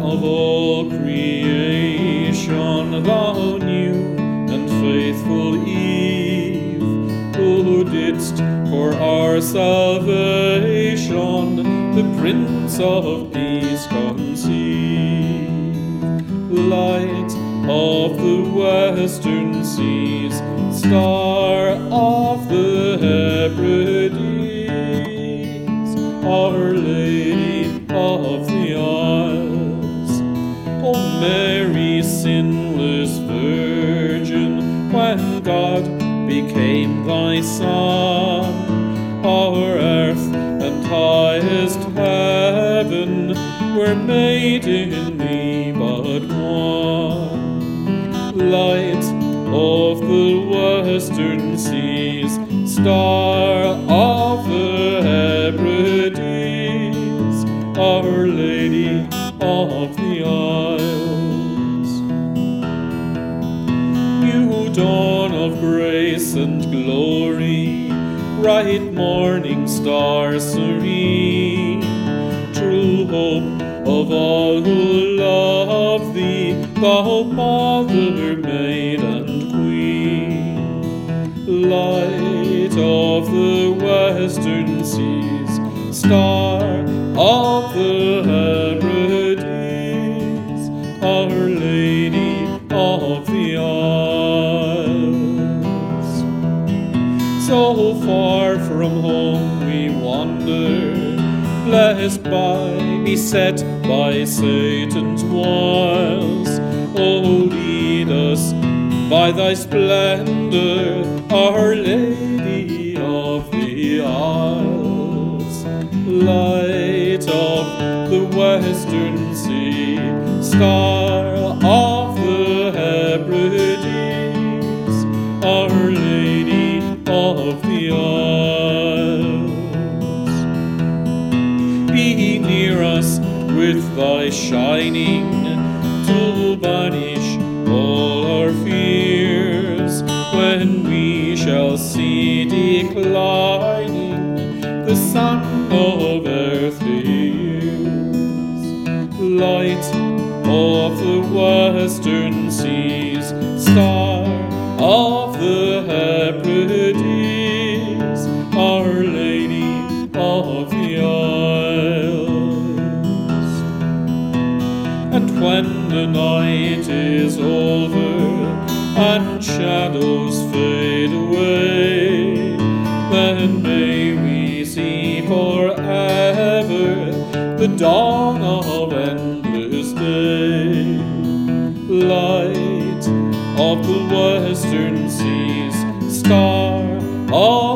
of all creation, thou new and faithful Eve, who didst for our salvation the Prince of Peace conceive. Light of the western seas, star of the Hebrides, Our Lady of the Isles, O Mary, sinless Virgin, when God became thy Son, our earth and highest heaven were made in thee but one. Light of the western seas, star of the Hebrides, Our Lady of the Isles. You dawn of grace and glory, bright morning star serene, true hope of all who love thee, thou Mother, Maid, and Queen. Light of the western seas, star of the Hebrides, Our Lady of the Isles. So far from home we wander, blessed by, beset by Satan's wiles. Oh, lead us by thy splendor, Our Lady of the Isles. Light of the western sea, star of the Hebrides, Our Lady of the Isles. Be near us with thy shining, to banish all our fears, when we shall see declining the sun of earthly years. Light of the western seas, star of the Hebrides, Our Lady of the Isles. And when the night is over and shadows fade away, then may we see forever the dawn of endless day. Light of the western seas, star of